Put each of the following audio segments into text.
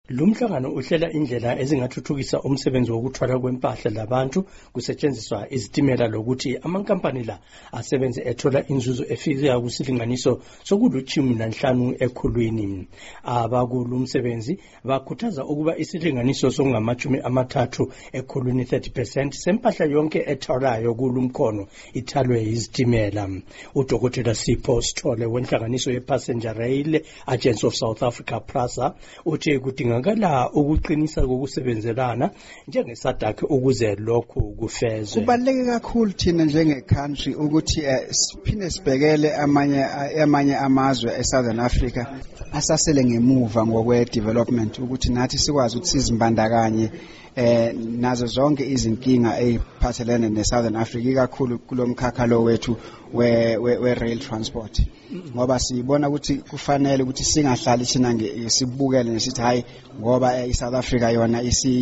Lumhlangano uhlela indlela ezingathuthukisa umsebenzi wokuthwala kwempahla labantu kusetshenziswa izitimela lokuthi amankampani la asebenze ethola inzuzo efika kusilinganiso soku-15 ekhulwini. Abakulumsebenzi bakhuthaza ukuba isilinganiso sokungama-30 ekhulwini 30% sempahla yonke ethwalayo kulumkhono ithalwe izitimela. UDkt Sipho Sithole wenhlanganiso ye-Passenger Rail Agency of South Africa PRASA uthi kudingakala ukuqinisa kokusebenzelana njengesadakhe ukuze lokhu kufezwe. Kubaluleke kakhulu thina njenge-country ukuthi siphinde sibhekele amanye amazwe eSouthern Africa asasele ngemuva ngokwe-development ukuthi nathi sikwazi ukuthi sizimbandakanye nazo zonke izinkinga eziphathelene neSouthern Africa ikakhulu kulomkhakha lo wethu we-rail transport. Ngoba sibona ukuthi kufanele ukuthi singahlali thina sibukele nesithi hayi ngoba iSouth Africa yona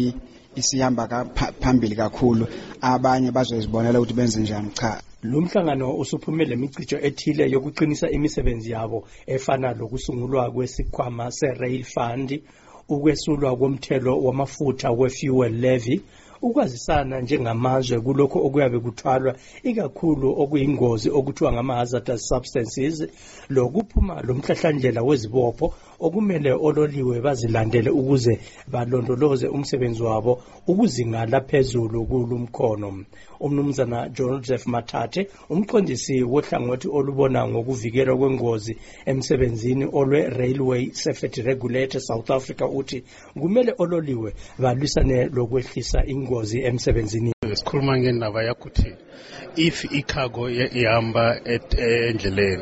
isihamba phambili kakhulu abanye bazozibonela ukuthi benze njani. Cha, Lumhlangano usuphumele imicijo ethile yokuqinisa imisebenzi yabo efana lokusungulwa kwesikhwama se-Rail Fund, ukwesulwa komthelo wamafutha we-fuel levy, ukwazisana njengamazwe kulokho okuyabe kuthwalwa ikakhulu okuyingozi okuthiwa ngama-hazardous substances, lokuphuma lomhlahlandlela wezibopho okumele ololiwe bazilandele ukuze balondoloze umsebenzi wabo ukuzinga laphezulu kulumkhono. Umnumzana Joseph Mathathe, umqondisi wohlangothi olubona ngokuvikelwa kwengozi emsebenzini olwe-Railway Safety Regulator South Africa uthi kumele ololiwe balwisane lokwehlisa ingozi emsebenzini. Sikhuluma ngendaba yakuthi if icargo ihamba endleleni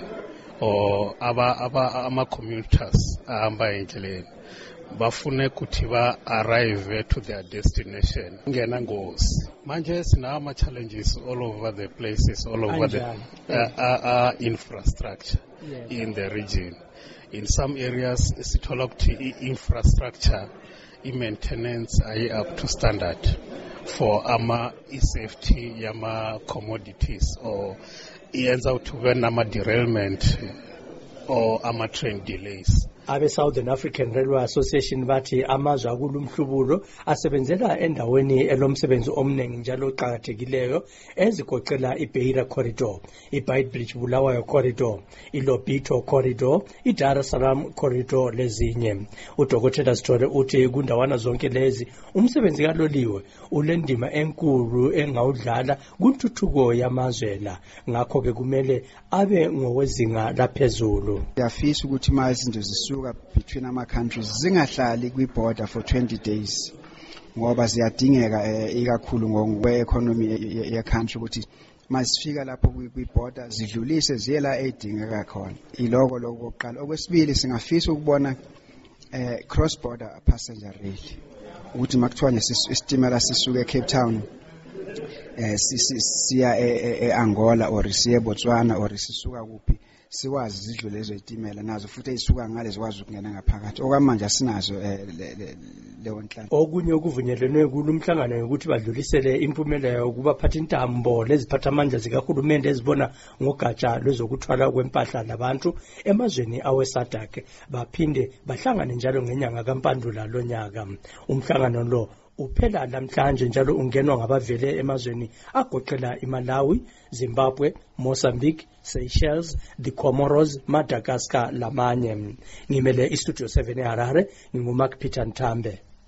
or ama-commuters ahamba endleleni bafune ukuthi ba-arrive to their destination ngena ngozi. Manje sinawo ama-challenges all over the places, all over the infrastructure in the region. In some areas sithola ukuthi infrastructure i-maintenance ayi up to standard for i-safety yama-commodities or iyenza ukuthi kube nama-derailment or ama-train delays. Abe-Southern African Railway Association bathi amazwe akulumhlubulo asebenzela endaweni elomsebenzi omningi njalo oqhakathekileyo ezigoqela iBeira Corridor, iBeitbridge Bulawayo Corridor, iLobito Corridor, iDar es Salaam Corridor lezinye. UDkt Sithole uthi kundawana zonke lezi umsebenzi kaloliwe ulendima enkulu engawudlala kuntuthuko yamazwe la, ngakho-ke kumele abe ngowezinga laphezulu. Siyafisa ukuthi ma izinto between ama-countries zingahlali kwi-border for 20 days ngoba ziyadingeka ikakhulu ngokwe-economy ye-country ukuthi masifika lapho kwi-border zidlulise ziye la edingeka khona. Iloko lokuqala. Okwesibili singafisa ukubona cross-border passenger rail ukuthi makuthiwa isitimela sisuke eCape Town siya e-Angola or siye eBotswana or sisuka kuphi sikwazi zidlule lezo itimela nazo futhi ezisuka ngale zikwazi ukungena ngaphakathi. Okwamanje asinazo leyo nhlangano. Okunye okuvunyelwenwe kulumhlangano ukuthi badlulisele impumelelo ukubaphatha intambo leziphatha amandla zikahulumende ezibona ngogatsha lwezokuthwala kwempahla labantu emazweni awesadakhe baphinde bahlangane njalo ngenyanga kaMpandula lonyaka. Umhlangano lo uphela namhlanje njalo ungenwa ngabavele emazweni agoqela iMalawi, Zimbabwe, Mozambique, Seychelles, the Comoros, Madagascar lamanye. Ngimele iStudio 7 eHarare, nginguMark Peter Ntambe.